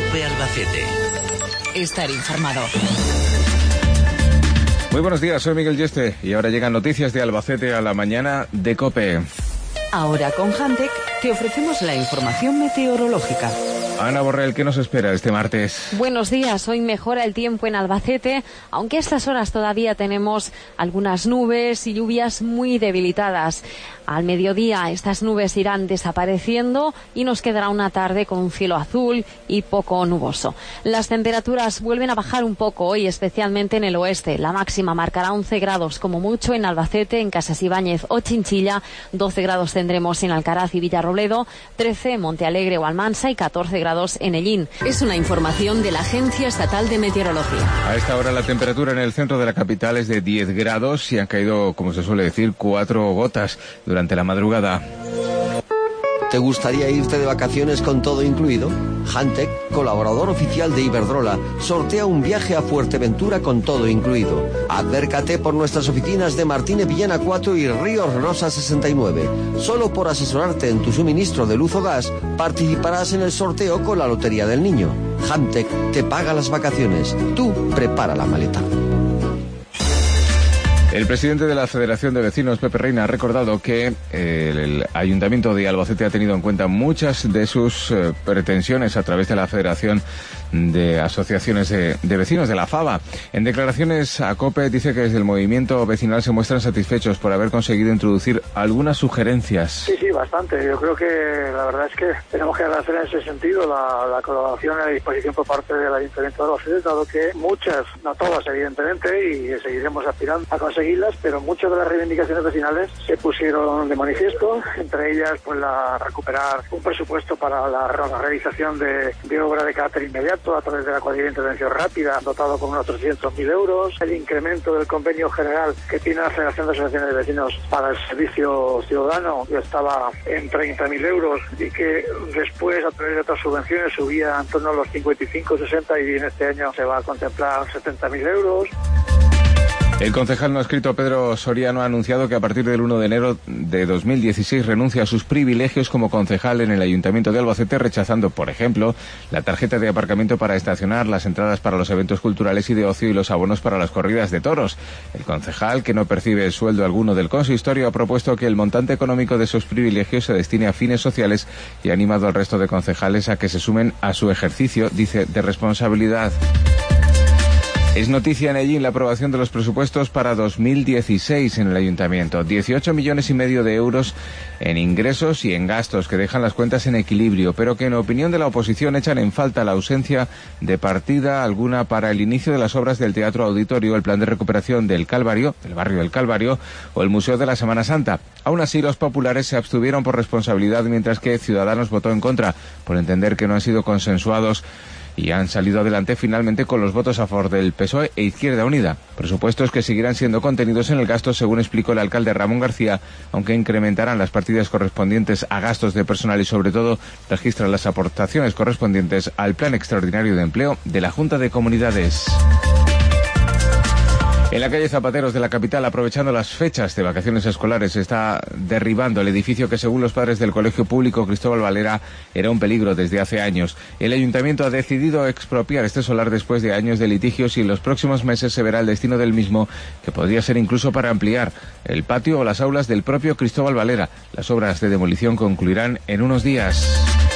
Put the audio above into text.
COPE Albacete. Estar informado. Muy buenos días, soy Miguel Yeste y ahora llegan noticias de Albacete a la mañana de COPE. Ahora con Hantec te ofrecemos la información meteorológica. Ana Borrell, ¿qué nos espera este martes? Buenos días, hoy mejora el tiempo en Albacete, aunque a estas horas todavía tenemos algunas nubes y lluvias muy debilitadas. Al mediodía estas nubes irán desapareciendo y nos quedará una tarde con un cielo azul y poco nuboso. Las temperaturas vuelven a bajar un poco hoy, especialmente en el oeste. La máxima marcará 11 grados como mucho en Albacete, en Casas Ibáñez o Chinchilla, 12 grados tendremos en Alcaraz y Villarrobledo, 13 en Montealegre o Almansa y 14 grados en Ellín. Es una información de la Agencia Estatal de Meteorología. A esta hora la temperatura en el centro de la capital es de 10 grados y han caído, como se suele decir, 4 gotas durante la madrugada. ¿Te gustaría irte de vacaciones con todo incluido? Hantec, colaborador oficial de Iberdrola, sortea un viaje a Fuerteventura con todo incluido. Acércate por nuestras oficinas de Martínez Villena 4 y Ríos Rosa 69. Solo por asesorarte en tu suministro de luz o gas, participarás en el sorteo con la Lotería del Niño. Hantec te paga las vacaciones. Tú prepara la maleta. El presidente de la Federación de Vecinos, Pepe Reina, ha recordado que el Ayuntamiento de Albacete ha tenido en cuenta muchas de sus pretensiones a través de la Federación de Asociaciones de Vecinos, de la FAVA. En declaraciones a COPE dice que desde el movimiento vecinal se muestran satisfechos por haber conseguido introducir algunas sugerencias. Sí, bastante. Yo creo que la verdad es que tenemos que agradecer en ese sentido la colaboración y la disposición por parte del Ayuntamiento de Albacete, dado que muchas, no todas evidentemente, y seguiremos aspirando a conseguirlas, pero muchas de las reivindicaciones vecinales se pusieron de manifiesto, entre ellas pues recuperar un presupuesto para la realización de obra de carácter inmediato a través de la cuadrilla de intervención rápida, dotado con unos 300.000 euros, el incremento del convenio general que tiene la Federación de Asociaciones de Vecinos para el servicio ciudadano, que estaba en 30.000 euros y que después a través de otras subvenciones subía en torno a los 55, 60 y en este año se va a contemplar 70.000 euros. El concejal no escrito Pedro Soriano ha anunciado que a partir del 1 de enero de 2016 renuncia a sus privilegios como concejal en el Ayuntamiento de Albacete, rechazando, por ejemplo, la tarjeta de aparcamiento para estacionar, las entradas para los eventos culturales y de ocio y los abonos para las corridas de toros. El concejal, que no percibe sueldo alguno del consistorio, ha propuesto que el montante económico de esos privilegios se destine a fines sociales y ha animado al resto de concejales a que se sumen a su ejercicio, dice, de responsabilidad. Es noticia en Ellín la aprobación de los presupuestos para 2016 en el Ayuntamiento. 18,5 millones de euros en ingresos y en gastos que dejan las cuentas en equilibrio, pero que en opinión de la oposición echan en falta la ausencia de partida alguna para el inicio de las obras del Teatro Auditorio, el plan de recuperación del Calvario, del barrio del Calvario, o el Museo de la Semana Santa. Aún así, los populares se abstuvieron por responsabilidad, mientras que Ciudadanos votó en contra, por entender que no han sido consensuados y han salido adelante finalmente con los votos a favor del PSOE e Izquierda Unida. Presupuestos que seguirán siendo contenidos en el gasto, según explicó el alcalde Ramón García, aunque incrementarán las partidas correspondientes a gastos de personal y sobre todo registran las aportaciones correspondientes al Plan Extraordinario de Empleo de la Junta de Comunidades. En la calle Zapateros de la capital, aprovechando las fechas de vacaciones escolares, se está derribando el edificio que, según los padres del Colegio Público Cristóbal Valera, era un peligro desde hace años. El ayuntamiento ha decidido expropiar este solar después de años de litigios y en los próximos meses se verá el destino del mismo, que podría ser incluso para ampliar el patio o las aulas del propio Cristóbal Valera. Las obras de demolición concluirán en unos días.